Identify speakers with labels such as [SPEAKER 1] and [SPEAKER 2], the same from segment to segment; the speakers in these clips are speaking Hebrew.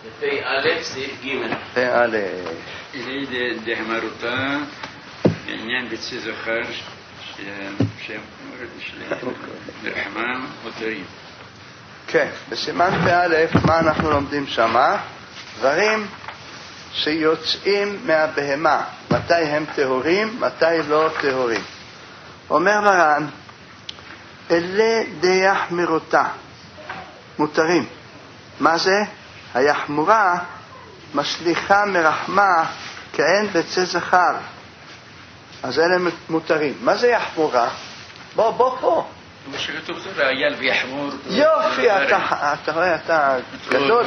[SPEAKER 1] פ"א סעיף ג'
[SPEAKER 2] פ"א.
[SPEAKER 3] הנה דהמרותה עניין ביצי זכר שהם מרחמם מותרים.
[SPEAKER 2] כן, בסימן פ"א מה אנחנו לומדים שמה? דברים שיוצאים מהבהמה, מתי הם טהורים, מתי לא טהורים. אומר מרן, אלה דהמרותה מותרים. מה זה? היחמורה משליחה מרחמה כאין ביצי זכר, אז אלה מותרים. מה זה יחמורה? בוא פה.
[SPEAKER 3] מה שכתוב זה אייל ויחמור.
[SPEAKER 2] יופי, אתה רואה, אתה גדול.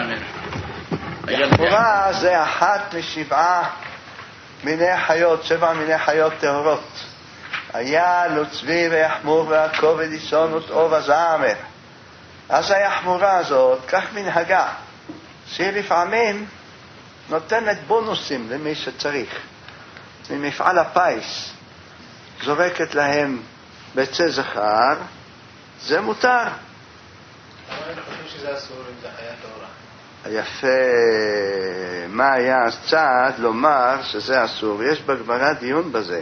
[SPEAKER 2] יחמורה זה אחת משבעה מיני חיות, 7 מיני חיות טהורות. אייל וצבי ויחמור והכובד איסון ותאוב הזמר. אז היחמורה הזאת, כך מנהגה, שהיא לפעמים נותנת בונוסים למי שצריך. ממפעל הפיס זורקת להם ביצי זכר, זה מותר.
[SPEAKER 1] אבל אני חושב שזה אסור אם זה חיה טהורה.
[SPEAKER 2] יפה. מה היה אז צעד לומר שזה אסור? יש בגמרא דיון בזה.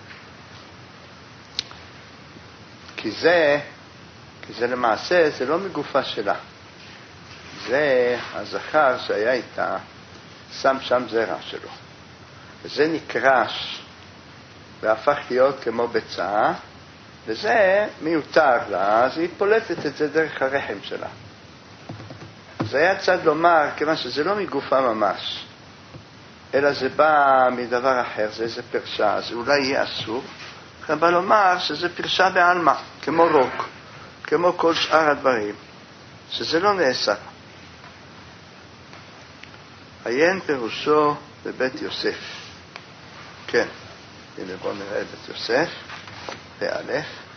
[SPEAKER 2] כי זה למעשה, זה לא מגופה שלה. זה הזכר שהיה איתה, שם שם זרע שלו. וזה נקרש והפך להיות כמו ביצה, וזה מיותר לה, אז היא פולטת את זה דרך הרחם שלה. זה היה צד לומר, כיוון שזה לא מגופה ממש, אלא זה בא מדבר אחר, זה איזה פרשה, אז אולי יהיה אסור. לכן בא לומר שזה פרשה בעלמא, כמו רוק, כמו כל שאר הדברים, שזה לא נאסר. עיין פירושו בבית יוסף. כן, הנה בוא נראה בית יוסף, פ"א.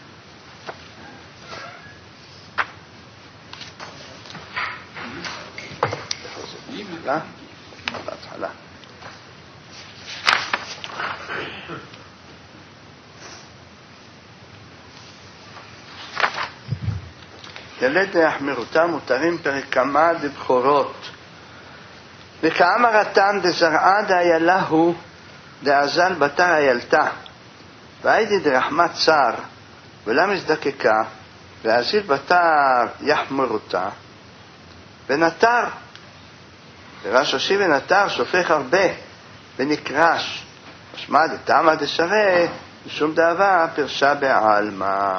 [SPEAKER 2] בהתחלה. ילד יחמרותה מותרים פרק כמה דבחורות. וכאמר התן דזרעה דאיילה הוא דאזל בתר איילתה. והיידי דרחמת צר ולא מזדקקה ואזיל בתר יחמרותה ונטר. ורש ראשי ונטר שופך הרבה ונקרש. משמע דתמא דשרה משום דאבה פרשה בעלמא.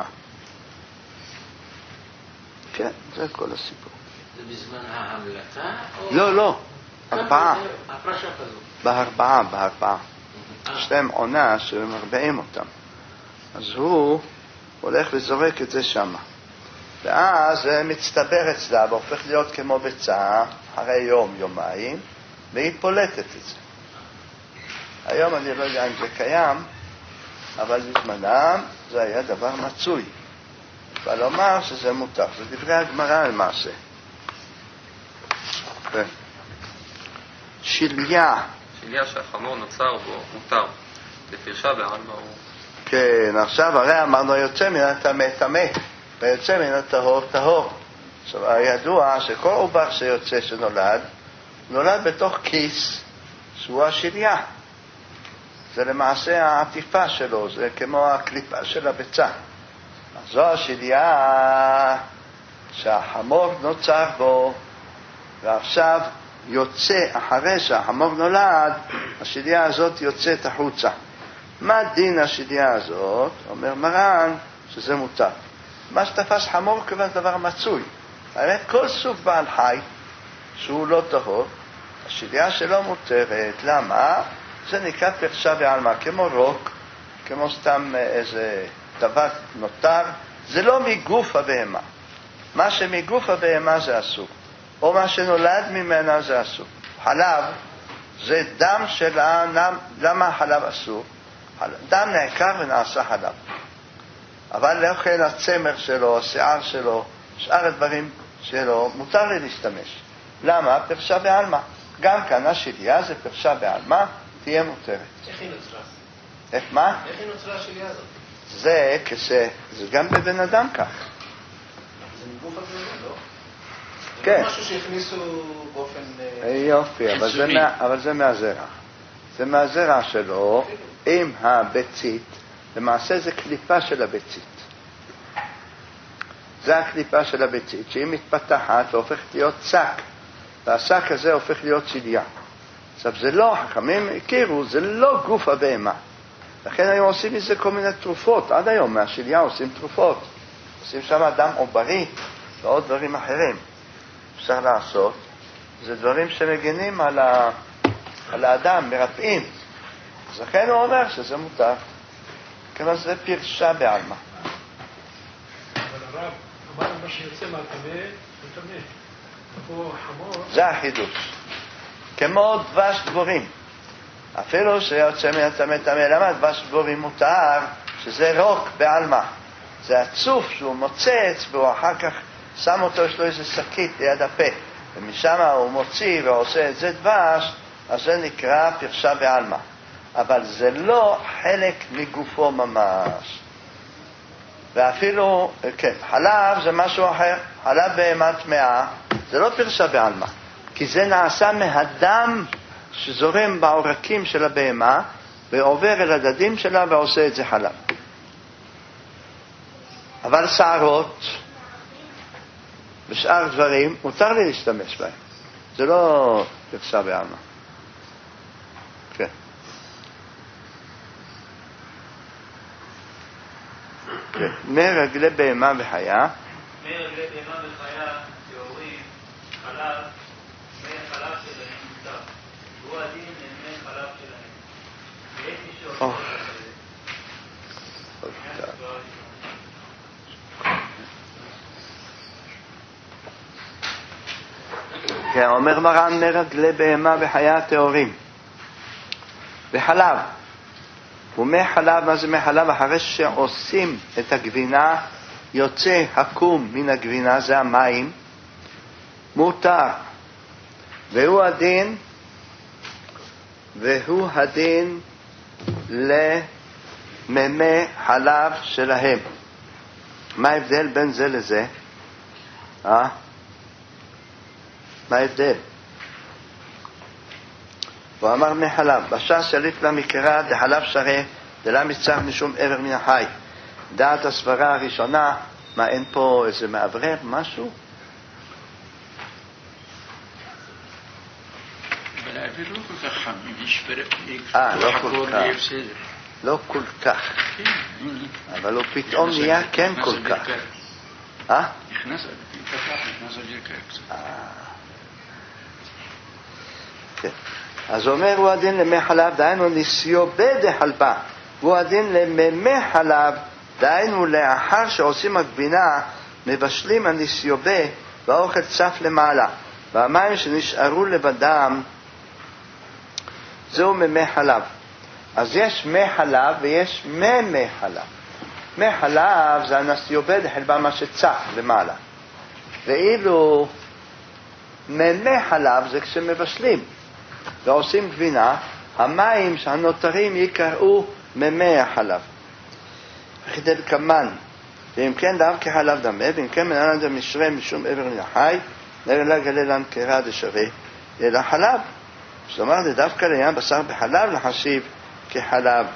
[SPEAKER 2] כן, זה כל הסיפור.
[SPEAKER 1] זה בזמן ההמלטה?
[SPEAKER 2] לא, 4.
[SPEAKER 1] הפרשה כזו.
[SPEAKER 2] בהרבעה. יש להם עונה שמרבעים אותם. אז הוא הולך וזורק את זה שמה. ואז זה מצטבר אצלה והופך להיות כמו ביצה אחרי יומיים, והיא פולטת את זה. היום אני לא יודע אם זה קיים, אבל בזמנם זה היה דבר מצוי. אבל לומר שזה מותר, זה דברי הגמרא על מעשה. שליה
[SPEAKER 4] שהחמור נוצר בו מותר, בפרשה בעלמא הוא...
[SPEAKER 2] כן, עכשיו הרי אמרנו יוצא מן הטמא טמא, ויוצא מן הטהור טהור. עכשיו הידוע שכל עובר שיוצא שנולד, נולד בתוך כיס שהוא השליה. זה למעשה העטיפה שלו, זה כמו הקליפה של הביצה. אז זו השליה שהחמור נוצר בו, ועכשיו יוצא, אחרי שהחמור נולד, השליה הזאת יוצאת החוצה. מה דין השליה הזאת? אומר מרן שזה מותר. מה שתפס חמור כיוון דבר מצוי. האמת, כל סוג בעל חי שהוא לא טהור, השליה שלו מותרת. למה? זה נקרא פרשה בעלמא, כמו רוק, כמו סתם איזה דבר נותר. זה לא מגוף הבהמה. מה שמגוף הבהמה זה אסור. או מה שנולד ממנה זה אסור. חלב זה דם שלה. למה החלב אסור? דם נעקר ונעשה חלב. אבל לאוכל הצמר שלו, השיער שלו, שאר הדברים שלו, מותר לי להשתמש. למה? פרשה בעלמא. גם כאן השליה זה פרשה בעלמא, תהיה מותרת.
[SPEAKER 1] איך היא נוצרה?
[SPEAKER 2] איך מה?
[SPEAKER 1] איך היא נוצרה השליה הזאת?
[SPEAKER 2] זה זה גם בבן אדם כך.
[SPEAKER 1] זה מגוף הבן, לא?
[SPEAKER 2] כן.
[SPEAKER 1] זה משהו שהכניסו באופן...
[SPEAKER 2] יופי, אבל זה מהזרע. זה מהזרע שלו עם הביצית, למעשה זה קליפה של הביצית. זה הקליפה של הביצית, שהיא מתפתחת והופכת להיות שק, והשק הזה הופך להיות שליה. עכשיו זה לא, חכמים הכירו, זה לא גוף הבהמה. לכן היום עושים מזה כל מיני תרופות, עד היום מהשליה עושים תרופות. עושים שם דם עוברי ועוד דברים אחרים. אפשר לעשות. זה דברים שמגנים על האדם, מרפאים. אז לכן הוא אומר שזה מותר. כמה זה פרשה בעלמא.
[SPEAKER 1] אבל הרב, אמרנו מה שיוצא מהטמא, הוא טמא. פה חמור. זה
[SPEAKER 2] החידוש. כמו דבש דבורים. אפילו שיוצא מהטמא טמא, למה דבש דבורים מותר? שזה רוק בעלמא. זה הצוף שהוא מוצץ והוא אחר כך שם אותו, יש לו איזה שקית ליד הפה. ומשם הוא מוציא ועושה את זה דבש, אז זה נקרא פרשה בעלמא. אבל זה לא חלק מגופו ממש. ואפילו, כן, חלב זה משהו אחר. חלב בהמה טמאה, זה לא פרשה בעלמא. כי זה נעשה מהדם שזורם בעורקים של הבהמה, ועובר אל הדדים שלה ועושה את זה חלב. אבל שערות ושאר דברים, מותר לי להשתמש בהם. זה לא פרשה בעלמא. כן. כן. מרגלי בהמה וחיה.
[SPEAKER 5] מרגלי בהמה וחיה, טהורים, חלב, מי חלב שלהם מותר. הוא הדין למי חלב שלהם. ויש מי שעושה את זה.
[SPEAKER 2] כן, אומר מרן מרגלי בהמה וחיה טהורים. וחלב. ומי חלב, מה זה מי חלב? אחרי שעושים את הגבינה, יוצא הקום מן הגבינה, זה המים, מותר. והוא הדין למימי חלב שלהם. מה ההבדל בין זה לזה? מה ההבדל? הוא אמר מחלב, בשעה שליט למקרא דחלב שרה דלה מצח משום עבר מן החי. דעת הסברה הראשונה, מה אין פה איזה מעברר, משהו?
[SPEAKER 3] אבל האוויר לא כל כך חם, יש פרק,
[SPEAKER 2] לא כל כך. אבל הוא פתאום נהיה כן כל כך.
[SPEAKER 3] נכנס אוויר קר.
[SPEAKER 2] כן. אז אומר הוא הדין למי חלב, דהיינו נסיובה דחלבה. הוא הדין לממי חלב, דהיינו לאחר שעושים הגבינה, מבשלים הנסיובה והאוכל צף למעלה. והמים שנשארו לבדם, זהו ממי חלב. אז יש מי חלב ויש ממי חלב. מי חלב זה הנסיובה דחלבה, מה שצף למעלה. ואילו ממי חלב זה כשמבשלים ועושים גבינה, המים שהנותרים יקראו ממי החלב. חידד כמן, ואם כן דאב כחלב דמה, ואם כן מנהלן דמשרה משום עבר מן החי, נראה גללן קרא דשווה אלא חלב. זאת אומרת, דווקא לעניין בשר בחלב לחשיב כחלב.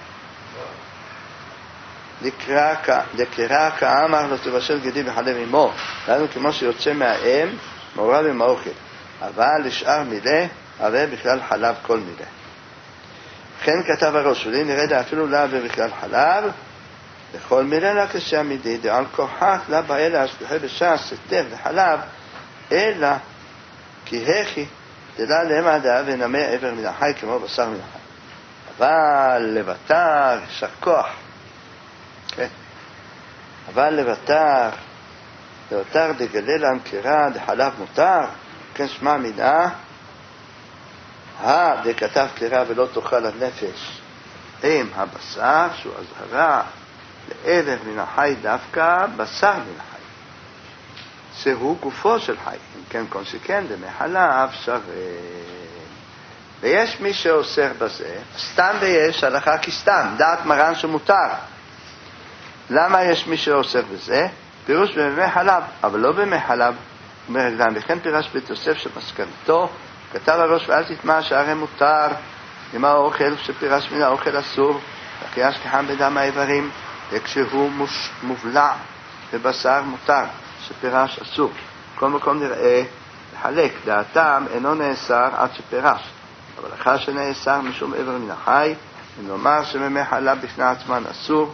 [SPEAKER 2] לקרא כאמר לא תבשל גדי בחלב עמו, דהיינו כמו שיוצא מהאם מעורב עם האוכל, אבל לשאר מילה הווה בכלל חלב כל מילה. כן כתב הראש שלי, נרד אפילו לה ובכלל חלב לכל מילה לה כשעמידי דעל כוחך לה באלה השלוחי בשעה סתר וחלב אלא כי הכי דלה למה דעה ונמה עבר מן החי כמו בשר מן החי. אבל לבטר יש כוח, כן? אבל לבטר דגללן קרא דחלב מותר, כן שמע מינה דכתב קרא ולא תאכל הנפש עם הבשר שהוא הזהרה לעבר מן החי, דווקא בשר מן החי שהוא גופו של חי, אם כן כל שכן דמי חלב שווה. ויש מי שאוסר בזה סתם, ויש הלכה כסתם, דעת מרן שמותר. למה יש מי שאוסר בזה? פירוש במי חלב, אבל לא במי חלב. אומר הגדן, וכן פירש בית יוסף שמסקנתו כתב הראש ואל תטמע שהרי מותר, אם האוכל שפירש מן האוכל אסור, וכי השכחם בדם האיברים, וכשהוא מובלע בבשר מותר, שפירש אסור. כל מקום נראה לחלק, דעתם אינו נאסר עד שפירש, אבל אחר שנאסר משום עבר מן החי, ונאמר שממי חלב בפני עצמן אסור,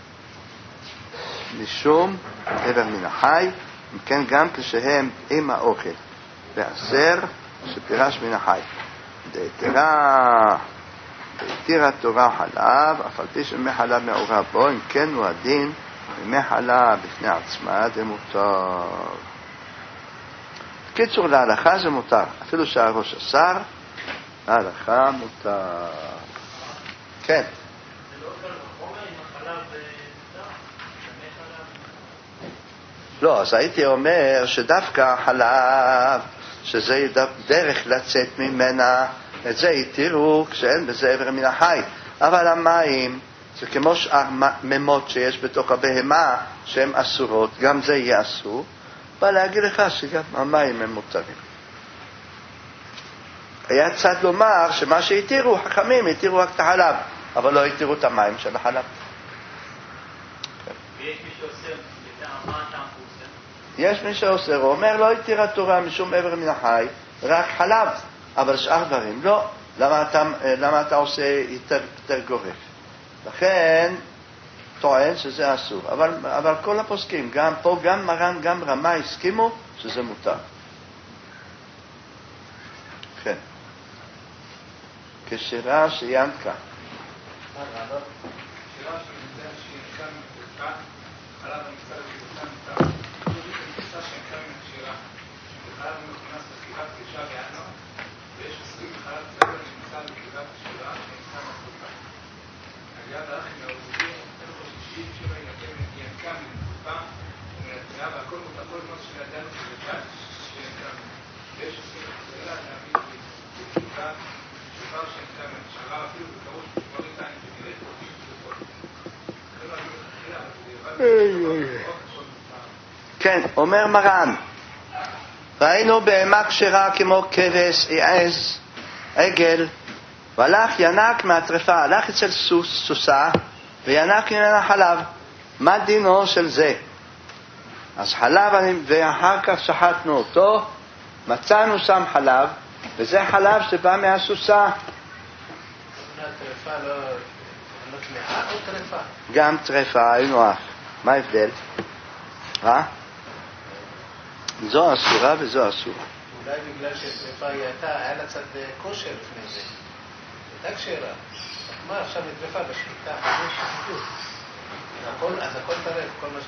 [SPEAKER 2] משום עבר מן החי, אם כן גם כשהם עם האוכל, ואסר שפירש מן החי. דהתירה תורה חלב, אף על פי שממי חלב מעורב בו, אם כן הוא הדין, ממי חלב בפני עצמה זה מותר. קיצור, להלכה זה מותר, אפילו שהראש אסר, להלכה מותר. כן.
[SPEAKER 5] זה לא כל החומר עם החלב מותר? שמי חלב?
[SPEAKER 2] לא, אז הייתי אומר שדווקא חלב, שזה דרך לצאת ממנה, את זה יתירו כשאין בזה עבר מן החי. אבל המים, זה כמו שאר ממות שיש בתוך הבהמה, שהן אסורות, גם זה יהיה אסור. בא להגיד לך שגם המים הם מותרים. היה צד לומר שמה שהתירו, חכמים התירו רק את החלב, אבל לא התירו את המים של החלב.
[SPEAKER 5] ויש מי שעושה, מה אתה עושה?
[SPEAKER 2] יש מי שעושה, הוא אומר לא התירה תורה משום עבר מן החי, רק חלב, אבל שאר דברים לא. למה אתה עושה יותר גורף? לכן טוען שזה אסור, אבל כל הפוסקים, גם פה, גם מרן, גם רמה, הסכימו שזה מותר. כן. כשירה שיינקה.
[SPEAKER 6] שירה שנמצא שינקה מתוקה, חלב הנמצא לתוקה מותר. נמצא שינקה מן השירה, וחלב מכונס בקריבת קרישה בינואר, ויש עשויים בחלב צבע שנמצא בקריבת השירה שנמצא מתוקה. הגיעת האחים מהעובדים, אלו חוששים שירה ינקה מן התוקה ומהתריעה, והכל מותר כל זמן שנדענו שבצד שינקה מן. ויש עשויים בחזרה להעמיד בקריבת שבר שנקרא מהשרה אפילו בקרוב שמור איתיים שנראית פרטים ובכל. זה לא היו בתחילה, אבל זה
[SPEAKER 2] כן, אומר מרן, ראינו בהמה כשרה כמו כבש, עז, עגל, והלך ינק מהטרפה, הלך אצל סוסה וינק ממנה חלב. מה דינו של זה? אז חלב, ואחר כך שחטנו אותו, מצאנו שם חלב, וזה חלב שבא מהסוסה.
[SPEAKER 6] הטרפה לא תמחה או טרפה?
[SPEAKER 2] גם טרפה, היינו אח. מה ההבדל? זו אסורה וזו אסורה.
[SPEAKER 6] אולי בגלל שטרפה היה לה צד כושר לפני זה. הייתה כשרה. מה עכשיו לטרפה בשחיטה? אז הכל טרף, כל מה ש...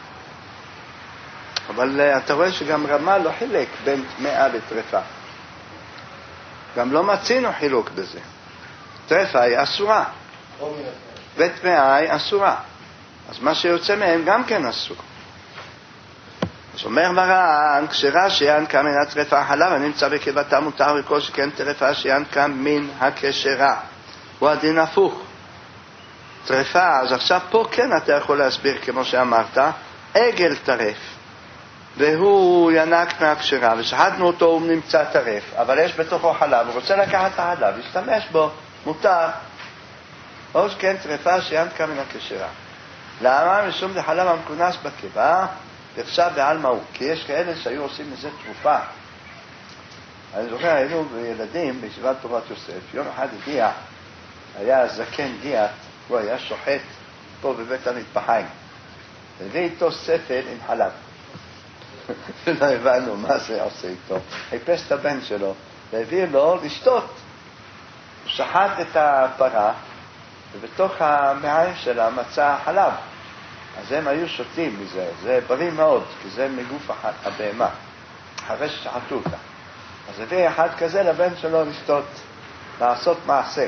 [SPEAKER 2] אבל אתה רואה שגם רמה לא חילק בין טמאה לטרפה. גם לא מצינו חילוק בזה. טרפה היא אסורה, וטמאה היא אסורה. אז מה שיוצא מהם גם כן אסור. אז אומר מרן, כשרה שינקה מן הטרפה חלב הנמצא בקיבתה מותר, וכל שכן טרפה שינקה מן הכשרה. הוא הדין הפוך. טרפה, אז עכשיו פה כן אתה יכול להסביר כמו שאמרת, עגל טרף. והוא ינק מהכשרה, ושחטנו אותו, הוא נמצא טרף, אבל יש בתוכו חלב, הוא רוצה לקחת את החלב, להשתמש בו, מותר. או שכן טרפה שינקה מן הכשרה. למה? משום דחלב המכונס בקיבה, נחשב בעלמא הוא, כי יש כאלה שהיו עושים מזה תרופה. אני זוכר, היינו ילדים בישיבת תורת יוסף, יום אחד הגיע, היה זקן גיאת, הוא היה שוחט פה בבית המטבחיים, הביא איתו ספל עם חלב. לא הבנו מה זה עושה איתו. חיפש את הבן שלו והביא לו לשתות. הוא שחט את הפרה ובתוך המעיים שלה מצא חלב. אז הם היו שותים מזה. זה בריא מאוד, כי זה מגוף הבהמה. אחרי ששחטו אותה. אז הביא אחד כזה לבן שלו לשתות, לעשות מעשה.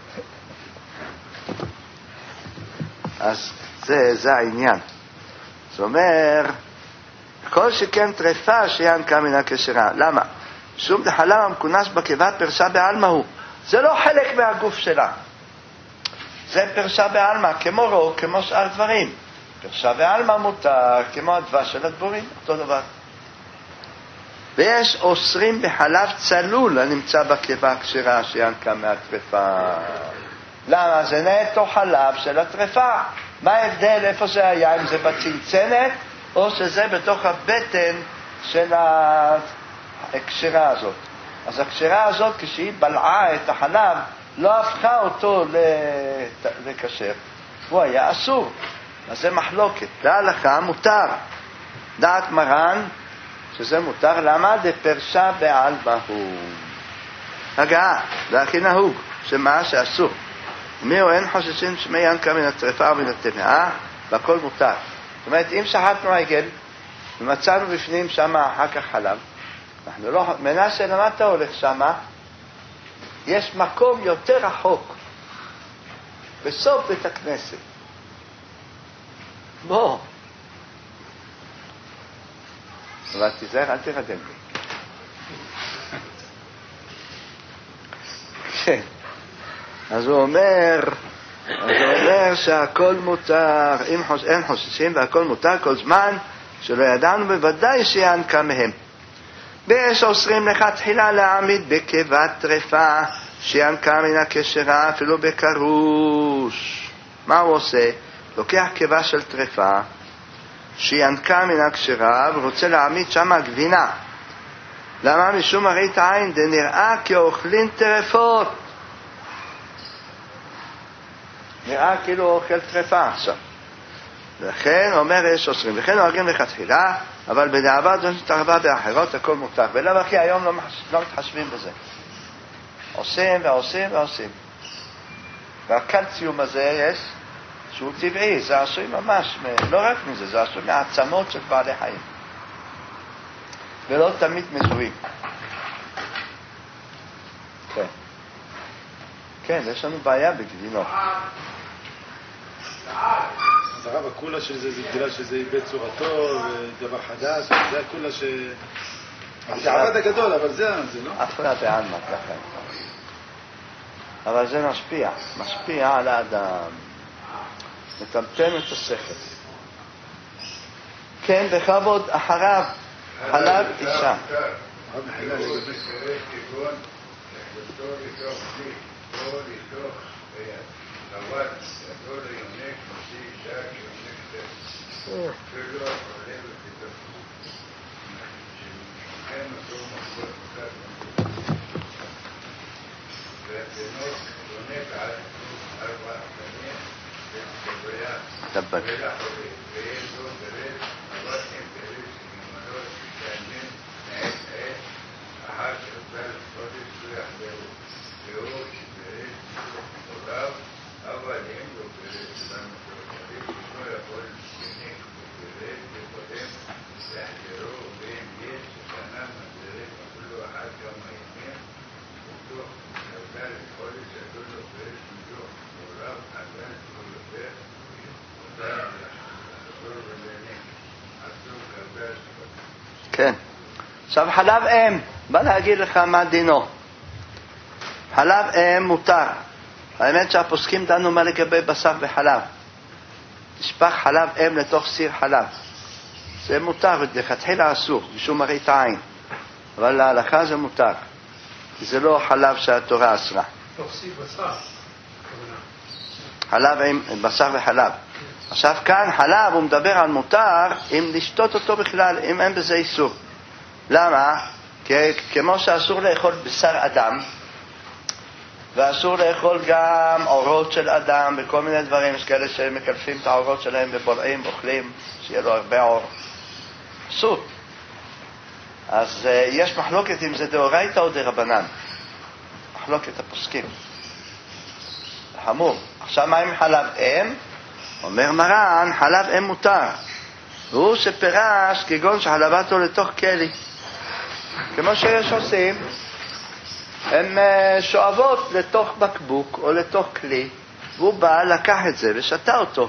[SPEAKER 2] אז זה העניין. זאת אומרת, כל שכן טרפה שינקה מן הכשרה. למה? שום דחלב המכונס בקיבה פרשה בעלמא הוא. זה לא חלק מהגוף שלה. זה פרשה בעלמא, כמו רוק, כמו שאר דברים. פרשה בעלמא מותר, כמו הדבש של הדבורים, אותו דבר. ויש אוסרים בחלב צלול הנמצא בקיבה כשרה שינקה מהטרפה. למה? זה נטו חלב של הטרפה. מה ההבדל? איפה זה היה? אם זה בצנצנת או שזה בתוך הבטן של הקשרה הזאת. אז הקשרה הזאת כשהיא בלעה את החלב לא הפכה אותו לקשר, הוא היה אסור. אז זה מחלוקת. להלכה מותר. דעת מרן שזה מותר. למה? דפרשה בעל בהו. הגעה, זה הכי נהוג, שמה שאסור. מיהו אין חוששים שמי ינקה מן הטרפה ומן הטמאה, והכל מותר. זאת אומרת, אם שחטנו עגל ומצאנו בפנים שם אחר כך חלב, אנחנו לא, מנשה למה אתה הולך שם? יש מקום יותר רחוק, בסוף בית הכנסת. בוא. אבל תיזהר, אל תרדם לי. כן. אז הוא אומר שהכל מותר, אם אין חוששים והכל מותר כל זמן שלא ידענו בוודאי שינקה מהם. ויש אוסרים לכתחילה להעמיד בקיבת טרפה שינקה מן הקשרה אפילו בקרוש. מה הוא עושה? לוקח קיבה של טרפה שינקה מן הקשרה ורוצה להעמיד שם גבינה. למה? משום מראית עין דנראה כאוכלין טרפות. נראה כאילו אוכל טרפה עכשיו. לכן אומר יש אוסרים, לכן נוהגים לכתחילה, אבל בדיעבד זו שתרבה באחרות הכל מותר. ולמה כי היום לא מתחשבים בזה. עושים ועושים ועושים. והקלציום הזה יש, שהוא טבעי, זה עשוי ממש, לא רק מזה, זה עשוי מהעצמות של בעלי חיים. ולא תמיד מזוהים. כן. כן, יש לנו בעיה בגבינות.
[SPEAKER 7] אז הרב, הכולה של זה, זה בגלל שזה איבד צורתו, ודבר חדש, זה הכולה ש... זה עבד הגדול, אבל זה לא?
[SPEAKER 2] אפלה בעלמא, ככה. אבל זה משפיע על האדם. מטמטם את השכל. כן, בכבוד אחריו, חלב אישה.
[SPEAKER 7] הרב מחילה לגבי.
[SPEAKER 2] טבק. כן. עכשיו חלב אם, בא להגיד לך מה דינו. חלב אם מותר. האמת שהפוסקים דנו מה לגבי בשר וחלב. תשפך חלב אם לתוך סיר חלב. זה מותר, לכתחילה אסור, משום מראית עין. אבל להלכה זה מותר. כי זה לא חלב שהתורה אסרה.
[SPEAKER 1] תוך סיר בשר.
[SPEAKER 2] חלב עם בשר וחלב. עכשיו כאן חלב הוא מדבר על מותר אם לשתות אותו בכלל, אם אין בזה איסור. למה? כי כמו שאסור לאכול בשר אדם, ואסור לאכול גם עורות של אדם וכל מיני דברים, יש כאלה שמקלפים את העורות שלהם ובולעים, אוכלים, שיהיה לו הרבה עור. אסור. אז יש מחלוקת אם זה דאורייתא או דרבנן. מחלוקת הפוסקים. חמור. עכשיו מה עם חלב אם? אומר מרן, חלב אם מותר. והוא שפרש כגון שחלבתו לתוך כלי. כמו שיש עושים, הם שואבות לתוך בקבוק או לתוך כלי, והוא בא, לקח את זה ושתה אותו.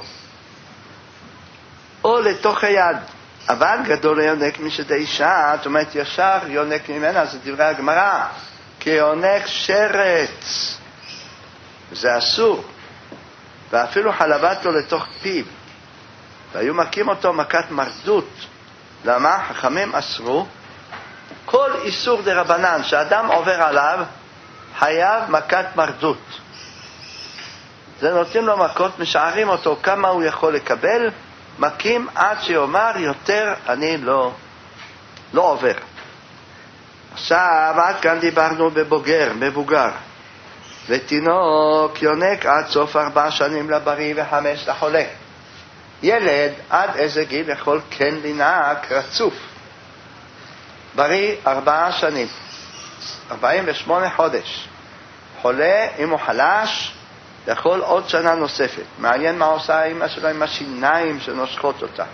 [SPEAKER 2] או לתוך היד. אבל גדול יונק משדה אישה, זאת אומרת ישר יונק ממנה, זה דברי הגמרא. כי יונק שרץ. זה אסור. ואפילו חלבתו לתוך פיו. והיו מכים אותו מכת מרדות. למה? חכמים אסרו כל איסור דרבנן שאדם עובר עליו, חייב מכת מרדות. זה נותנים לו מכות, משערים אותו כמה הוא יכול לקבל, מכים עד שיאמר יותר אני לא עובר. עכשיו עד כאן דיברנו בבוגר, מבוגר. ותינוק יונק עד סוף 4 שנים לבריא ו5 לחולה. ילד עד איזה גיל יכול כן לנהג רצוף? בריא 4 שנים, 48 חודש. חולה, אם הוא חלש, יכול עוד שנה נוספת. מעניין מה עושה האמא שלו עם השיניים שנושכות אותה.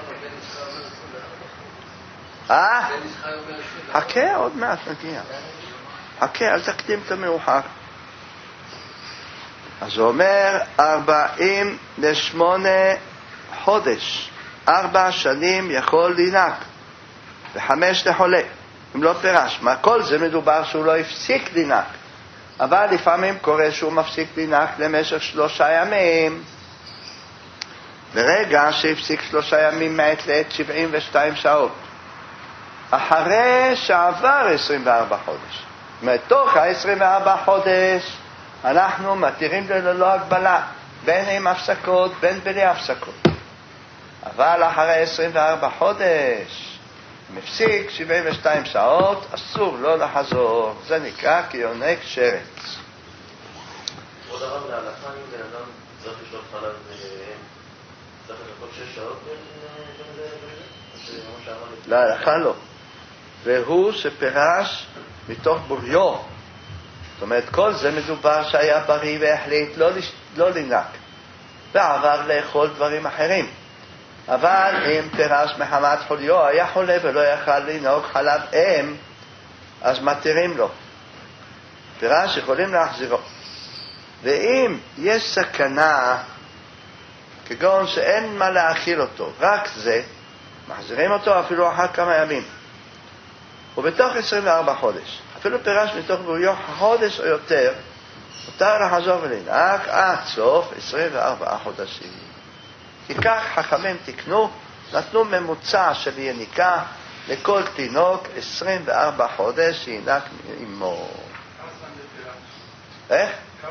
[SPEAKER 2] חכה, עוד מעט נגיע. חכה, אל תקדים את המאוחר. אז הוא אומר 48 חודש, 4 שנים יכול לנהג, ו5 לחולה, אם לא פירש. מה כל זה מדובר שהוא לא הפסיק לנהג, אבל לפעמים קורה שהוא מפסיק לנהג למשך 3 ימים. ברגע שהפסיק 3 ימים מעת לעת 72 שעות, אחרי שעבר 24 חודש. מתוך ה-24 חודש אנחנו מתירים ללא הגבלה, בין עם הפסקות, בין בלי הפסקות. אבל אחרי 24 חודש, מפסיק 72 שעות, אסור לא לחזור. זה נקרא כיונק שרץ.
[SPEAKER 8] עוד הרב להלכה, אם בן אדם צריך לשלוט חלב, צריך לחכות 6 שעות?
[SPEAKER 2] להלכה לא. והוא שפירש מתוך בוריו. זאת אומרת, כל זה מדובר שהיה בריא והחליט לא לנהג, ועבר לאכול דברים אחרים. אבל אם פירש מחמת חוליו, היה חולה ולא יכל לנהוג חלב אם, אז מתירים לו. פירש יכולים להחזירו. ואם יש סכנה, כגון שאין מה להאכיל אותו, רק זה, מחזירים אותו אפילו אחר כמה ימים. ובתוך 24 חודש, אפילו פירש מתוך בוריו חודש או יותר, מותר לחזור ולנהג עד סוף 24 חודשים. כי כך חכמים תקנו, נתנו ממוצע של יניקה לכל תינוק 24 חודש שינק עמו. איך?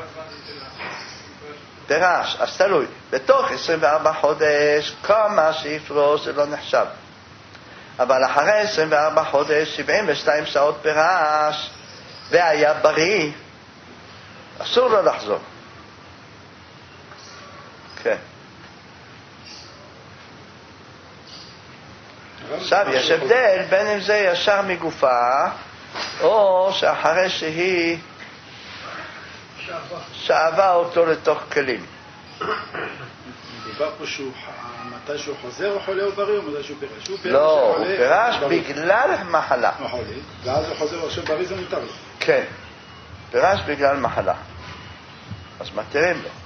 [SPEAKER 2] פירש, אז תלוי. בתוך 24 חודש, כמה שיפרוש זה לא נחשב. אבל אחרי 24 חודש, 72 שעות פירש, והיה בריא, אסור לו לחזור. כן. עכשיו, יש הבדל בין אם זה ישר מגופה, או שאחרי שהיא שאבה אותו לתוך כלים.
[SPEAKER 7] מדובר פה מתי שהוא חוזר או חולה או בריא, או מתי שהוא פירש?
[SPEAKER 2] לא, הוא פירש בגלל מחלה.
[SPEAKER 7] ואז הוא חוזר עכשיו בריא, זה מותר לו.
[SPEAKER 2] כן, פירש בגלל מחלה. אז מתירים לו.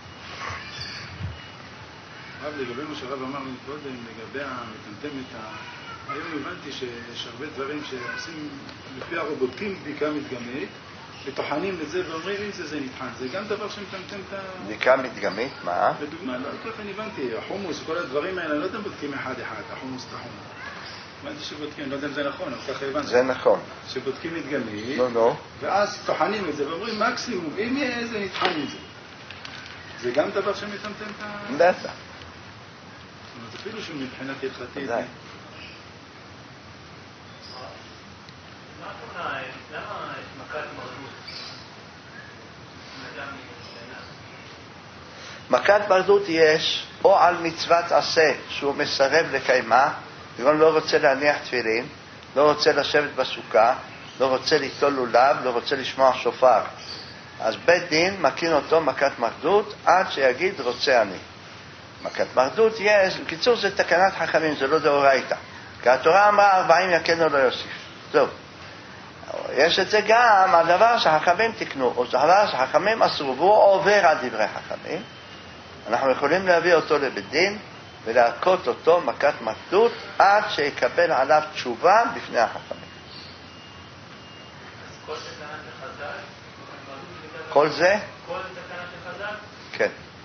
[SPEAKER 7] רב, לגבי מה שהרב אמר לי קודם, לגבי המטמטמת, היום הבנתי שיש הרבה דברים שעושים לפי הרובוטים בדיקה מדגמית, וטוחנים לזה ואומרים אם זה נטחן. זה גם דבר שמטמטם את ה...
[SPEAKER 2] בדיקה מדגמית, מה?
[SPEAKER 7] בדוגמה, לא ככה הבנתי, החומוס, כל הדברים האלה, לא יודעים בודקים אחד, החומוס טחון. הבנתי שבודקים, לא יודע אם זה נכון, אבל ככה הבנתי.
[SPEAKER 2] זה נכון.
[SPEAKER 7] שבודקים מדגמית,
[SPEAKER 2] ואז
[SPEAKER 7] טוחנים את זה ואומרים מקסימום, אם יהיה איזה נטחן עם זה. זה גם דבר שמטמטם את ה...
[SPEAKER 2] בטח.
[SPEAKER 7] זאת אומרת, אפילו שמבחינת הלכתית...
[SPEAKER 2] די.
[SPEAKER 5] למה יש מכת מרדות?
[SPEAKER 2] מכת מרדות יש או על מצוות עשה שהוא מסרב לקיימה, וגם לא רוצה להניח תפילין, לא רוצה לשבת בסוכה, לא רוצה ליטול לולב, לא רוצה לשמוע שופר. אז בית דין מכין אותו מכת מרדות עד שיגיד רוצה אני. מכת מרדות יש, בקיצור זה תקנת חכמים, זה לא דאורייתא. כי התורה אמרה 40 יקנו לא יוסיף. זהו. יש את זה גם על דבר שחכמים תקנו, או דבר שחכמים אסרו, והוא עובר על דברי חכמים. אנחנו יכולים להביא אותו לבית דין ולהכות אותו מכת מרדות עד שיקבל עליו תשובה בפני החכמים.
[SPEAKER 5] כל זה תקנת לחז"ל?
[SPEAKER 2] כל זה?
[SPEAKER 5] כל זה תקנת לחז"ל?
[SPEAKER 2] כן.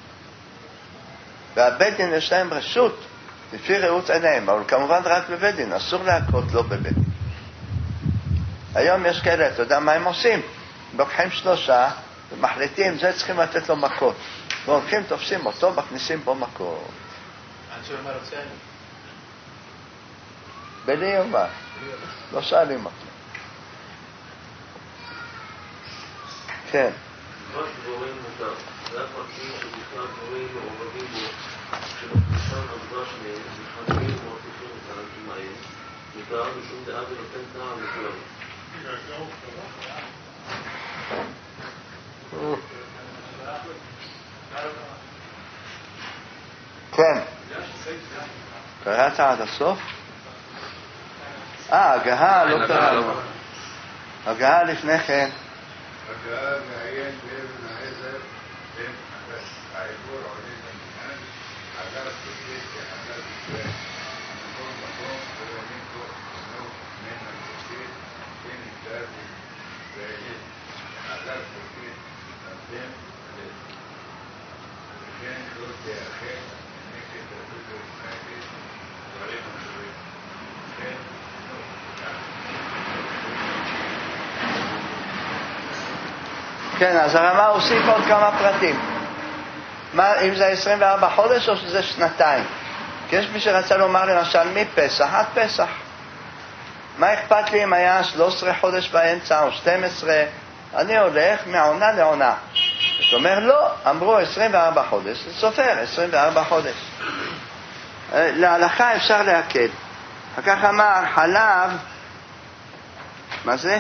[SPEAKER 2] והבית דין יש להם רשות לפי ראות עיניהם, אבל כמובן רק בבית דין, אסור להכות לא בבית דין. היום יש כאלה, אתה יודע מה הם עושים? לוקחים 3 ומחליטים, זה צריכים לתת לו מכות. והולכים, תופסים אותו, מכניסים בו מכות.
[SPEAKER 8] עד שהוא אומר רוצה אני.
[SPEAKER 2] בלי יומר. לא שואלים אותו. כן.
[SPEAKER 8] דבש דבורים מותר. זה היה פרקים שבכלל דבורים מעורבים בו, כשנכנסן הדבש מחנכים ומרתיחים את המים, מותר משום דעה ונותן טעם לכולם.
[SPEAKER 2] כן. קראת עד הסוף? הגהה לא קראנו. הגהה לפני כן.
[SPEAKER 9] הגהה מעיין באבן העזר בין העיבור עולה למנהל, עגר סופית כעגר ישראל. המקום מקום ולאמין כוח סנו מן הסופית, כן נגדר וישראלית. עגר סופית נתם הלב. וכן לא תאחד נגד הרשות הישראלית דברים אחרים. כן,
[SPEAKER 2] כן, אז הרמה הוסיף עוד כמה פרטים. אם זה 24 חודש או שזה 2? כי יש מי שרצה לומר למשל מפסח עד פסח. מה אכפת לי אם היה 13 חודש באמצע או 12? אני הולך מעונה לעונה. זאת אומרת, לא, אמרו 24 חודש, זה סופר 24 חודש. להלכה אפשר להקל. אחר כך אמר חלב, מה זה?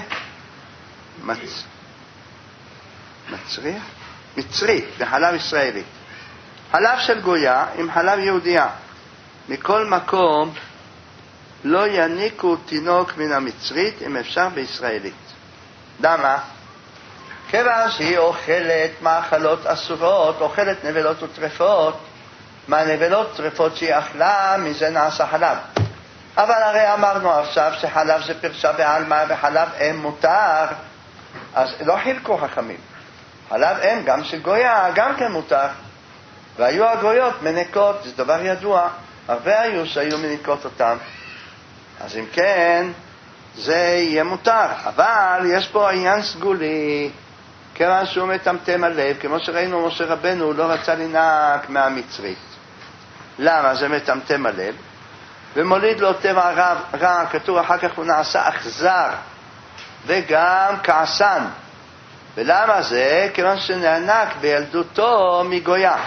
[SPEAKER 2] מצרי, בחלב ישראלי. חלב של גויה עם חלב יהודיה. מכל מקום לא יניקו תינוק מן המצרית אם אפשר בישראלית. למה? כיוון שהיא אוכלת מאכלות אסורות, אוכלת נבלות וטרפות. מהנבלות וטרפות שהיא אכלה, מזה נעשה חלב. אבל הרי אמרנו עכשיו שחלב זה פרשה בעלמא וחלב אם מותר, אז לא חילקו חכמים. חלב אם גם של גויה גם כן מותר. והיו הגויות מניקות, זה דבר ידוע. הרבה היו שהיו מניקות אותם. אז אם כן, זה יהיה מותר. אבל יש פה עניין סגולי, כיוון שהוא מטמטם הלב, כמו שראינו משה רבנו, הוא לא רצה לנהג מהמצרית. למה? זה מטמטם הלב. ומוליד לו טבע רע, כתוב אחר כך הוא נעשה אכזר, וגם כעסן. ולמה זה? כיוון שנענק בילדותו מגויה.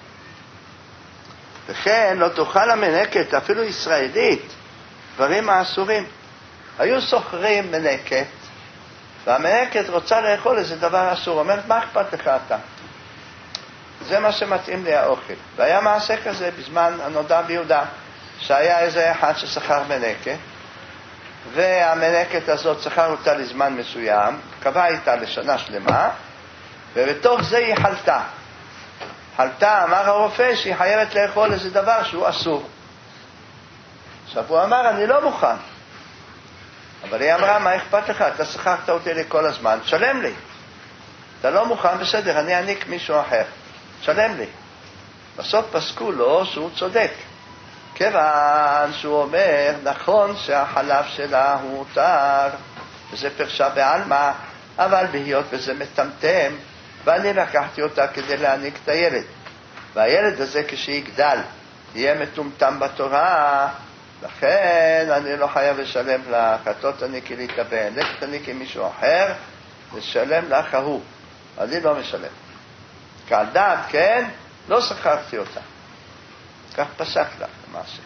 [SPEAKER 2] וכן לא תאכל המנקת, אפילו ישראלית, דברים האסורים. היו סוחרים מנקת, והמנקת רוצה לאכול איזה דבר אסור. אומרת, מה אכפת לך אתה? זה מה שמתאים לי האוכל. והיה מעשה כזה בזמן הנודע ביהודה, שהיה איזה אחד ששכר מנקת, והמנקת הזאת שכר אותה לזמן מסוים, קבע איתה לשנה שלמה, ובתוך זה היא חלתה. חלתה, אמר הרופא שהיא חייבת לאכול איזה דבר שהוא אסור. עכשיו הוא אמר, אני לא מוכן. אבל היא אמרה, מה אכפת לך? אתה שכרת אותי לי כל הזמן, תשלם לי. אתה לא מוכן, בסדר, אני אעניק מישהו אחר. תשלם לי. בסוף פסקו לו שהוא צודק. כיוון שהוא אומר, נכון שהחלב שלה הוא מותר, וזה פרשה בעלמא, אבל בהיות וזה מטמטם, ואני לקחתי אותה כדי להעניק את הילד. והילד הזה כשיגדל, יהיה מטומטם בתורה, לכן אני לא חייב לשלם לך, אתה תניקי לי את הבן, לך תניקי מישהו אחר, לשלם לך ההוא. אני לא משלם. כעל דעת, כן, לא שכרתי אותה. כך פסק לה, למעשה.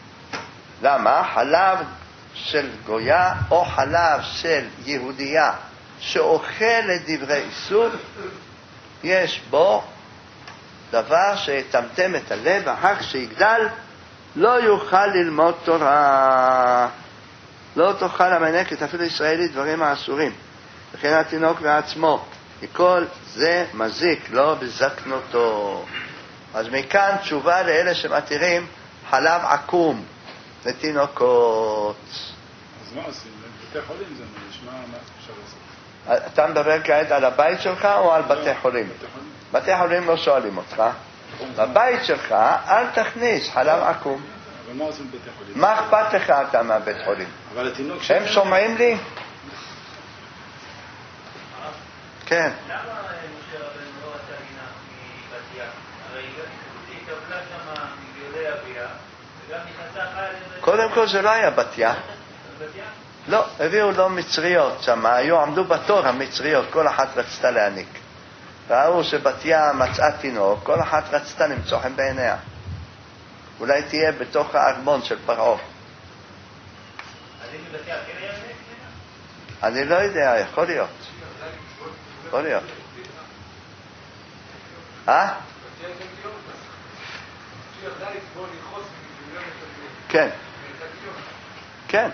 [SPEAKER 2] למה? חלב של גויה או חלב של יהודייה שאוכל את דברי איסור, יש בו דבר שיטמטם את הלב, ואחר שיגדל לא יוכל ללמוד תורה. לא תאכל המנקת, אפילו ישראלית, דברים האסורים. וכן התינוק בעצמו, מכל זה מזיק, לא בזקנותו. אז מכאן תשובה לאלה שמתירים חלב עקום לתינוקות.
[SPEAKER 7] אז מה עושים? בתי חולים זה נשמע מה אפשר לעשות.
[SPEAKER 2] אתה מדבר כעת על הבית שלך או על בתי חולים? בתי חולים לא שואלים אותך. בבית שלך אל תכניס חלב עקום.
[SPEAKER 7] אבל מה עושים בבתי חולים?
[SPEAKER 2] מה אכפת לך אתה מהבית חולים?
[SPEAKER 7] אבל התינוק
[SPEAKER 2] הם שומעים לי? כן.
[SPEAKER 5] למה משה רבנו לא רצה גינה מבת ים? הרי היא התקבלה שם מגדולי אביה, וגם נכנסה חיה לזה...
[SPEAKER 2] קודם כל זה לא היה בת ים.
[SPEAKER 5] בת ים?
[SPEAKER 2] לא, הביאו לו מצריות שם, עמדו בתור המצריות, כל אחת רצתה להעניק. ראו שבת ים מצאה תינוק, כל אחת רצתה למצוא חן בעיניה. אולי תהיה בתוך הארמון של פרעה.
[SPEAKER 5] אז אם בת ים כן היה בני?
[SPEAKER 2] אני לא יודע, יכול להיות. יכול להיות. כן. כן.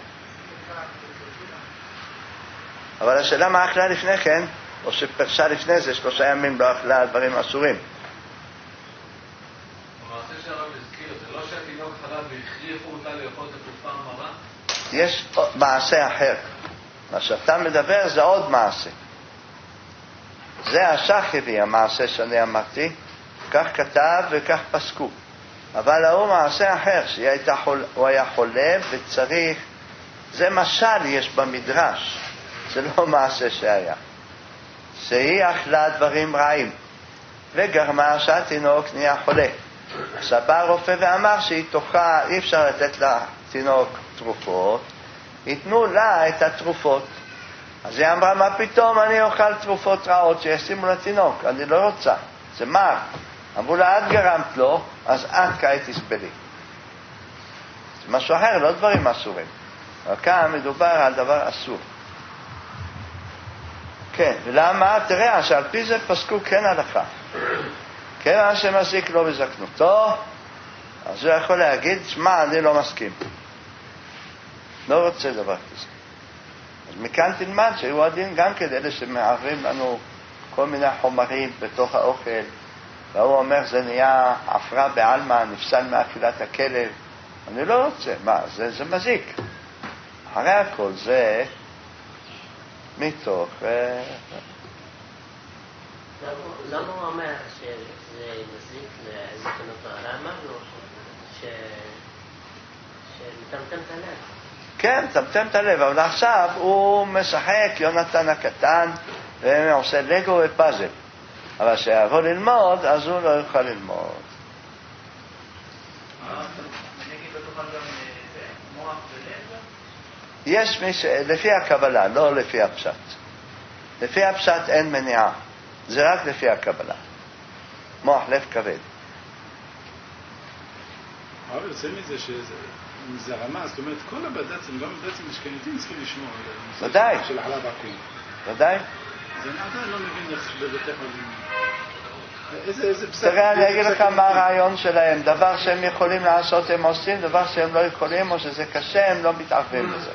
[SPEAKER 2] אבל השאלה מה אכלה לפני כן, או שפרשה לפני זה 3 ימים לא אכלה דברים אסורים.
[SPEAKER 8] המעשה שהרב הזכיר, זה לא שהתינוק חלב והכריחו אותה לאכול את התרופה המרה?
[SPEAKER 2] יש מעשה אחר. מה שאתה מדבר זה עוד מעשה. זה השחרי, המעשה שאני אמרתי, כך כתב וכך פסקו. אבל הוא מעשה אחר, שהוא היה חולה וצריך, זה משל יש במדרש, זה לא מעשה שהיה. שהיא אכלה דברים רעים, וגרמה שהתינוק נהיה חולה. אז בא הרופא ואמר שהיא תוכל, אי אפשר לתת לתינוק תרופות, ייתנו לה את התרופות. אז היא אמרה, מה פתאום אני אוכל תרופות רעות שישימו לתינוק? אני לא רוצה, זה מר. אמרו לה, את גרמת לו, אז את כעת תסבלי. זה משהו אחר, לא דברים אסורים. אבל כאן מדובר על דבר אסור. כן, ולמה? תראה, שעל פי זה פסקו כן הלכה. כיוון שמזיק לו בזקנותו, אז הוא יכול להגיד, שמע, אני לא מסכים. לא רוצה דבר כזה. אז מכאן תלמד שהיו הדין גם כדי שמערבים לנו כל מיני חומרים בתוך האוכל, והוא אומר, זה נהיה עפרה בעלמה, נפסל מאכילת הכלב. אני לא רוצה. מה? זה מזיק. אחרי הכל זה מתוך...
[SPEAKER 10] למה הוא אומר שזה מזיק לזקנותו? הרי אמרנו שמטמטם את הלב.
[SPEAKER 2] כן, טמטם את הלב, אבל עכשיו הוא משחק יונתן הקטן ועושה לגו ופאזל. אבל שיבוא ללמוד, אז הוא לא יוכל ללמוד. יש מי לפי הקבלה, לא לפי הפשט. לפי הפשט אין מניעה, זה רק לפי הקבלה. מוח לב כבד.
[SPEAKER 7] אבל יוצא מזה שזה רמה, זאת אומרת, כל הבד"צים, גם הבד"צים אשכנזים צריכים לשמור על
[SPEAKER 2] ודאי.
[SPEAKER 7] של חלב עקום.
[SPEAKER 2] ודאי.
[SPEAKER 7] אז אני עדיין לא מבין איך בבתי חולים. איזה פסק...
[SPEAKER 2] תראה, אני אגיד לך מה הרעיון שלהם. דבר שהם יכולים לעשות הם עושים, דבר שהם לא יכולים או שזה קשה, הם לא מתערבים בזה.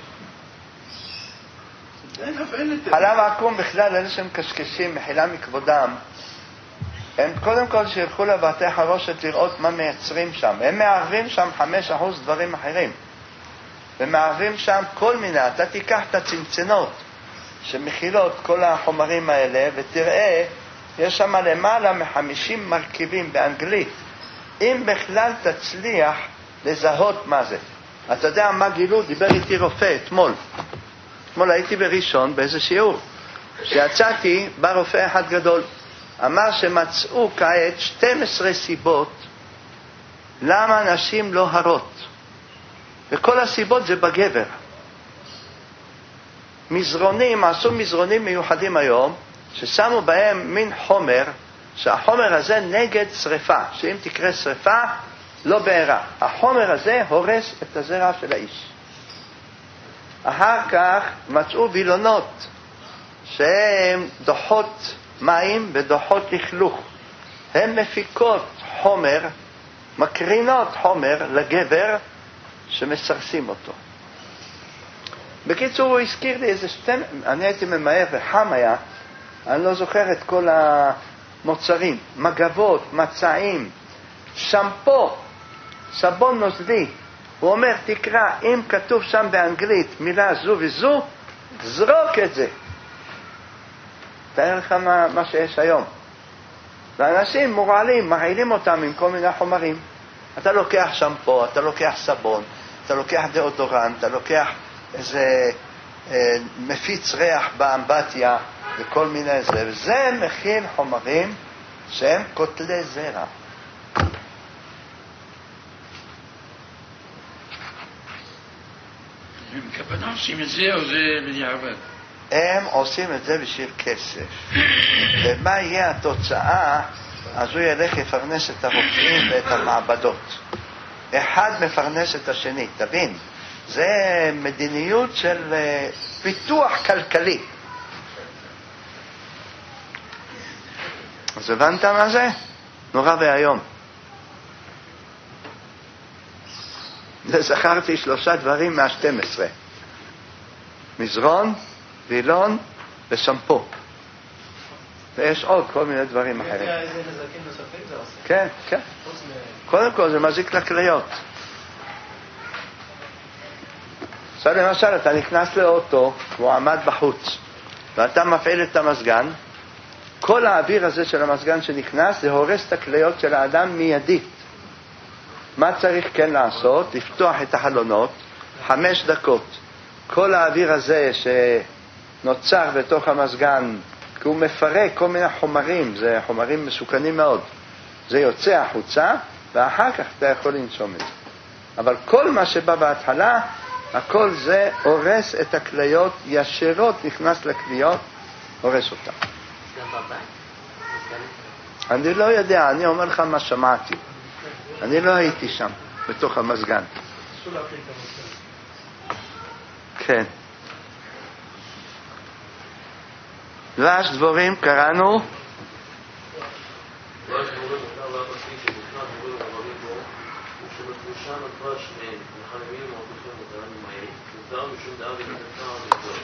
[SPEAKER 2] חלב עקום בכלל, אלה שהם קשקשים, מחילה מכבודם, הם קודם כל שילכו לבתי חרושת לראות מה מייצרים שם. הם מערבים שם 5% דברים אחרים. ומערבים שם כל מיני, אתה תיקח את הצנצנות שמכילות כל החומרים האלה ותראה, יש שם למעלה מ50 מרכיבים באנגלית. אם בכלל תצליח לזהות מה זה. אתה יודע מה גילו? דיבר איתי רופא אתמול. אתמול הייתי בראשון באיזה שיעור. כשיצאתי בא רופא אחד גדול. אמר שמצאו כעת 12 סיבות למה נשים לא הרות. וכל הסיבות זה בגבר. מזרונים, עשו מזרונים מיוחדים היום, ששמו בהם מין חומר, שהחומר הזה נגד שריפה, שאם תקרה שריפה, לא בעירה. החומר הזה הורס את הזרע של האיש. אחר כך מצאו וילונות, שהן דוחות מים ודוחות לכלוך. הן מפיקות חומר, מקרינות חומר לגבר שמסרסים אותו. בקיצור, הוא הזכיר לי איזה אני הייתי ממהר וחם היה, אני לא זוכר את כל המוצרים, מגבות, מצעים, שמפו, סבון נוזלי. הוא אומר, תקרא, אם כתוב שם באנגלית מילה זו וזו, זרוק את זה. תאר לך מה שיש היום. ואנשים מורעלים, מרעילים אותם עם כל מיני חומרים. אתה לוקח שמפו, אתה לוקח סבון, אתה לוקח דאודורנט, אתה לוקח איזה מפיץ ריח באמבטיה וכל מיני זה, וזה מכיל חומרים שהם קוטלי זרע.
[SPEAKER 3] הם כוונה עושים את זה או זה בדיעבד?
[SPEAKER 2] הם עושים את זה בשביל כסף. ומה יהיה התוצאה? אז הוא ילך לפרנס את הרופאים ואת המעבדות. אחד מפרנס את השני, תבין. זה מדיניות של פיתוח כלכלי. אז הבנת מה זה? נורא והיום. זכרתי 3 דברים מה-12. מזרון, וילון ושמפו. ויש עוד כל מיני דברים אחרים.
[SPEAKER 5] איזה נזקים נוספים זה עושה?
[SPEAKER 2] כן, כן. קודם כל זה מזיק לכליות. עכשיו למשל, אתה נכנס לאוטו, הוא עמד בחוץ, ואתה מפעיל את המזגן, כל האוויר הזה של המזגן שנכנס, זה הורס את הכליות של האדם מיידית. מה צריך כן לעשות? לפתוח את החלונות, 5 דקות. כל האוויר הזה שנוצר בתוך המזגן, כי הוא מפרק כל מיני חומרים, זה חומרים מסוכנים מאוד. זה יוצא החוצה, ואחר כך אתה יכול לנשום את זה. אבל כל מה שבא בהתחלה, הכל זה הורס את הכליות, ישירות נכנס לכליות, הורס אותה.
[SPEAKER 10] גם בבית?
[SPEAKER 2] אני לא יודע, אני אומר לך מה שמעתי. אני לא הייתי שם, בתוך המזגן.
[SPEAKER 1] אסור להפעיל את המזגן.
[SPEAKER 2] כן. דבש דבורים קראנו.
[SPEAKER 8] דבש דבורים מותר להבסיס שבכלל דבורים רבים בו, וכשמפורשן הדבש מחממים או פותחים מותרים מים, מותר משום דעה ונתנתר לדבש.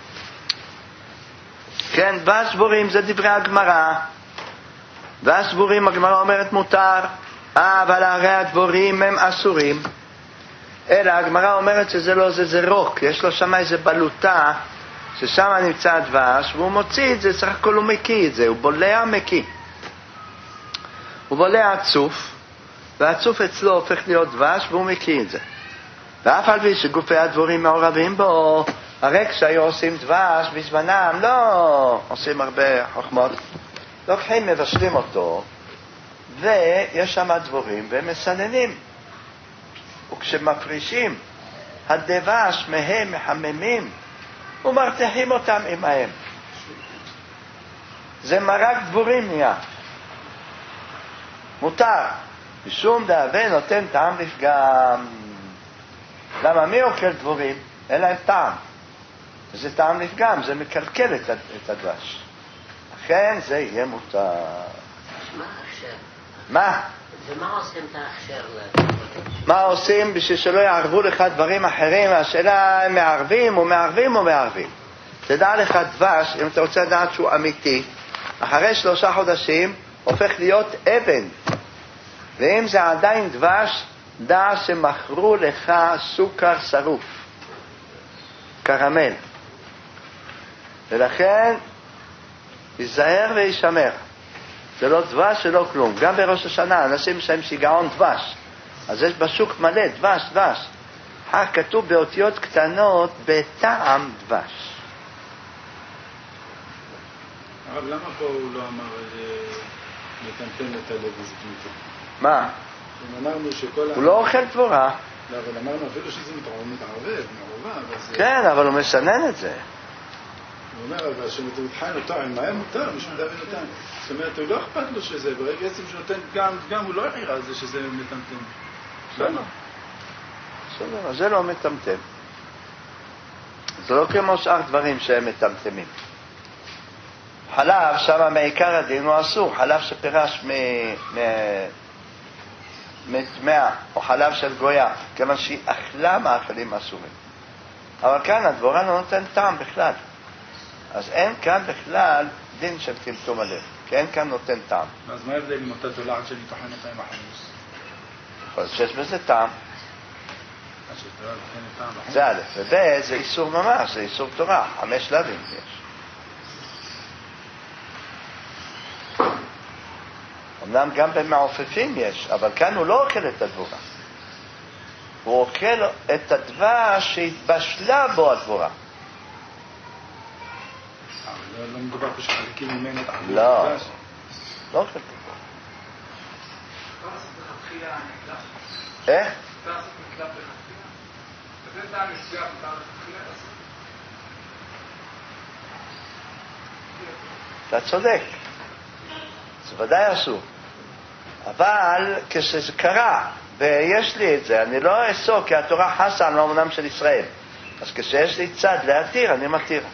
[SPEAKER 2] כן, דבש דבורים זה דברי הגמרא. דבש דבורים הגמרא אומרת מותר, אבל הרי הדבורים הם אסורים. אלא הגמרא אומרת שזה לא, זה רוק, יש לו שם איזה בלוטה, ששם נמצא הדבש, והוא מוציא את זה, סך הכל הוא מקיא את זה, הוא בולע מקיא. הוא בולע הצוף, והצוף אצלו הופך להיות דבש, והוא מקיא את זה. ואף על פי שגופי הדבורים מעורבים בו, הרי כשהיו עושים דבש בזמנם, לא עושים הרבה חוכמות, לוקחים, מבשלים אותו, ויש שם דבורים, והם מסננים. וכשמפרישים, הדבש מהם מחממים, ומרתיחים אותם עמהם. זה מרק דבורים נהיה. מותר. משום דאבה נותן טעם לפגם. למה מי אוכל דבורים? אין להם טעם. זה טעם לפגם, זה מקלקל את הדבש. לכן זה יהיה מותר.
[SPEAKER 10] מה ההכשר?
[SPEAKER 2] מה?
[SPEAKER 10] ומה עושים את ההכשר?
[SPEAKER 2] מה עושים בשביל שלא יערבו לך דברים אחרים? השאלה הם מערבים או מערבים או מערבים. תדע לך דבש, אם אתה רוצה לדעת שהוא אמיתי, אחרי 3 חודשים הופך להיות אבן. ואם זה עדיין דבש, דע שמכרו לך סוכר שרוף, קרמל. ולכן ייזהר וישמר. זה לא דבש, זה לא כלום. גם בראש השנה, אנשים שהם שיגעון דבש. אז יש בשוק מלא, דבש, דבש. כתוב באותיות קטנות, בטעם דבש.
[SPEAKER 7] הרב, למה פה הוא לא אמר לטמטם את הלב וזקניתו?
[SPEAKER 2] מה?
[SPEAKER 7] אמרנו שכל...
[SPEAKER 2] הוא לא אוכל דבורה.
[SPEAKER 7] לא, אבל אמרנו אפילו שזה מתערבב, מעורבב.
[SPEAKER 2] כן, אבל הוא מסנן את זה.
[SPEAKER 7] הוא אומר, אבל שמתחיים אותו עם מים מותר, משום דאבה נותן. זאת אומרת, הוא לא אכפת לו שזה, ברגע עצם שנותן גם הוא לא יחיר על זה שזה מטמטם.
[SPEAKER 2] בסדר. בסדר, זה לא מטמטם. זה לא כמו שאר דברים שהם מטמטמים. חלב, שם מעיקר הדין הוא אסור. חלב שפירש מטמאה, או חלב של גויה, כיוון שהיא אכלה מאכלים אסורים. אבל כאן הדבורה לא נותן טעם בכלל. אז אין כאן בכלל דין של טמטום הלב, כי אין כאן נותן טעם.
[SPEAKER 7] אז מה ההבדל אם אותה תולעת שאני טוחן אותה עם החמוס?
[SPEAKER 2] אז שיש בזה טעם. זה א', וב' זה איסור ממש, זה איסור תורה, 5 שלבים יש. אמנם גם במעופפים יש, אבל כאן הוא לא אוכל את הדבורה. הוא אוכל את הדבש שהתבשלה בו הדבורה.
[SPEAKER 7] לא מדובר פה שחלקים ממנו את העבוד.
[SPEAKER 2] לא. לא חלקים. איך? אתה צודק, זה ודאי אסור, אבל כשזה קרה ויש לי את זה, אני לא אסור, כי התורה חסה על מעמדם של ישראל, אז כשיש לי צד להתיר, אני מתיר.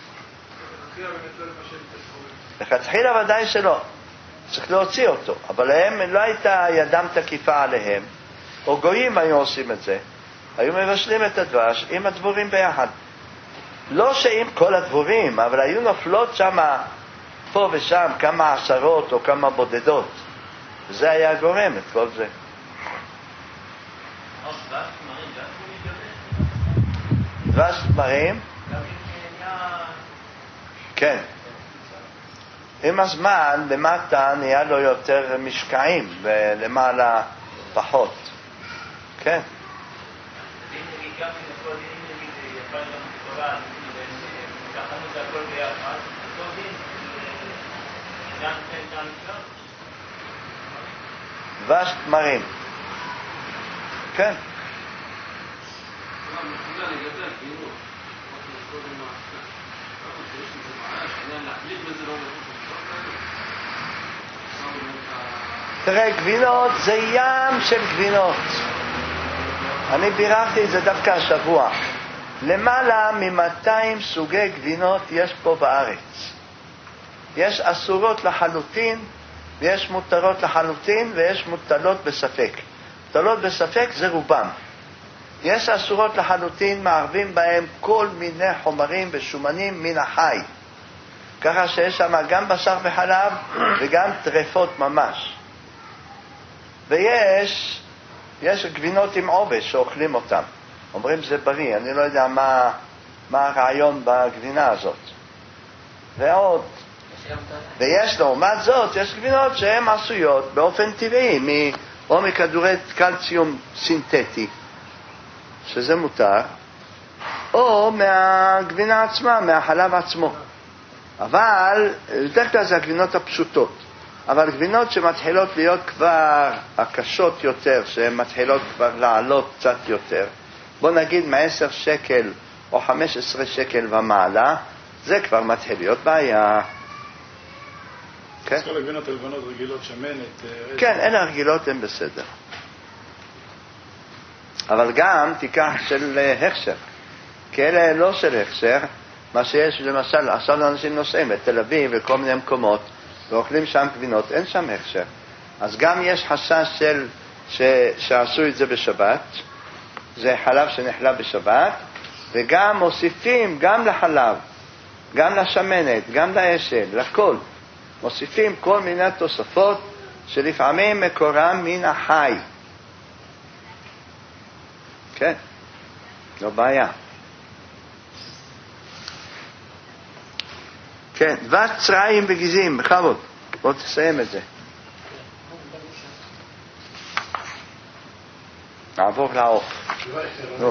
[SPEAKER 2] לכתחילה ודאי שלא, צריך להוציא אותו, אבל להם לא הייתה ידם תקיפה עליהם, או גויים היו עושים את זה, היו מבשלים את הדבש עם הדבורים ביחד. לא שעם כל הדבורים, אבל היו נופלות שם פה ושם כמה עשרות או כמה בודדות. זה היה גורם את כל זה. דבש תמרים? כן. עם הזמן למטה נהיה לו יותר משקעים ולמעלה פחות. כן. דבש תמרים. כן. תראה, גבינות זה ים של גבינות. אני ביררתי את זה דווקא השבוע. למעלה מ-200 סוגי גבינות יש פה בארץ. יש אסורות לחלוטין, ויש מותרות לחלוטין, ויש מוטלות בספק. מוטלות בספק זה רובם. יש אסורות לחלוטין, מערבים בהם כל מיני חומרים ושומנים מן החי. ככה שיש שם גם בשר וחלב וגם טרפות ממש. ויש גבינות עם עובש שאוכלים אותם. אומרים זה בריא, אני לא יודע מה הרעיון בגבינה הזאת. ועוד. ויש לעומת זאת, יש גבינות שהן עשויות באופן טבעי, או מכדורי קלציום סינתטי, שזה מותר, או מהגבינה עצמה, מהחלב עצמו. אבל, יותר כלל זה הגבינות הפשוטות. אבל גבינות שמתחילות להיות כבר הקשות יותר, שהן מתחילות כבר לעלות קצת יותר, בוא נגיד מ10 שקל או 15 שקל ומעלה, זה כבר מתחיל להיות בעיה.
[SPEAKER 7] אז כל הגבינות הלבנות רגילות, שמנת...
[SPEAKER 2] כן, אלה הרגילות הן בסדר. אבל גם תיקח של הכשר, כי אלה לא של הכשר, מה שיש למשל, עכשיו אנשים נוסעים בתל אביב וכל מיני מקומות, ואוכלים שם גבינות, אין שם הכשר. אז גם יש חשש שעשו את זה בשבת, זה חלב שנחלב בשבת, וגם מוסיפים גם לחלב, גם לשמנת, גם לאשל, לכל. מוסיפים כל מיני תוספות שלפעמים מקורם מן החי. כן, לא בעיה. כן, דבש צרעים וגזים, בכבוד. בוא תסיים את זה. נעבור לעוף. נו.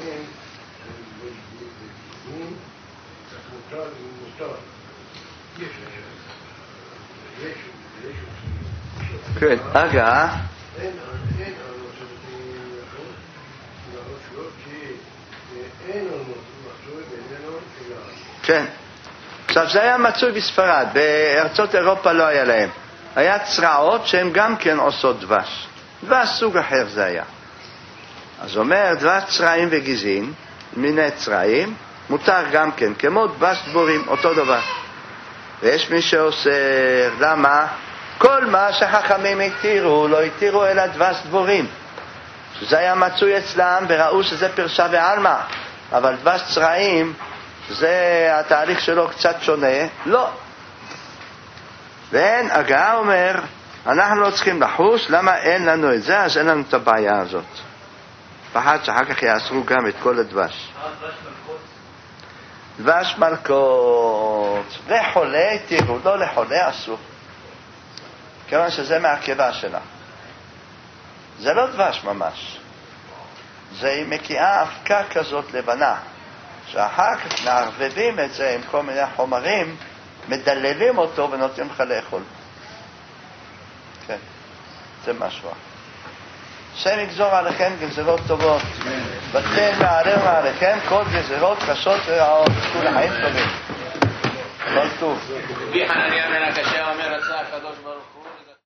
[SPEAKER 2] כן, אגע. כן. עכשיו זה היה מצוי בספרד, בארצות אירופה לא היה להם. היה צרעות שהן גם כן עושות דבש. דבש סוג אחר זה היה. אז אומר דבש צרעים וגזים, מיני צרעים, מותר גם כן, כמו דבש דבורים, אותו דבר. ויש מי שעושה, למה? כל מה שחכמים התירו, לא התירו אלא דבש דבורים. שזה היה מצוי אצלם וראו שזה פרשה ועלמה. אבל דבש צרעים, זה התהליך שלו קצת שונה, לא. ואין, אגע אומר, אנחנו לא צריכים לחוש, למה אין לנו את זה, אז אין לנו את הבעיה הזאת. פחד שאחר כך יאסרו גם את כל הדבש. דבש מלכות, לחולה תראו, לא לחולה אסור. כיוון שזה מהקיבה שלה. זה לא דבש ממש. זה מקיאה אבקה כזאת לבנה. שאחר כך מערבבים את זה עם כל מיני חומרים, מדללים אותו ונותנים לך לאכול. כן, זה משהו. השם יגזור עליכם גזרות טובות, ותן מעליהם עליכם כל גזרות קשות ורעות. תזכו לחיים טובים. כל טוב.
[SPEAKER 11] רבי חנניה בן עקשיא אומר, רצה הקדוש ברוך הוא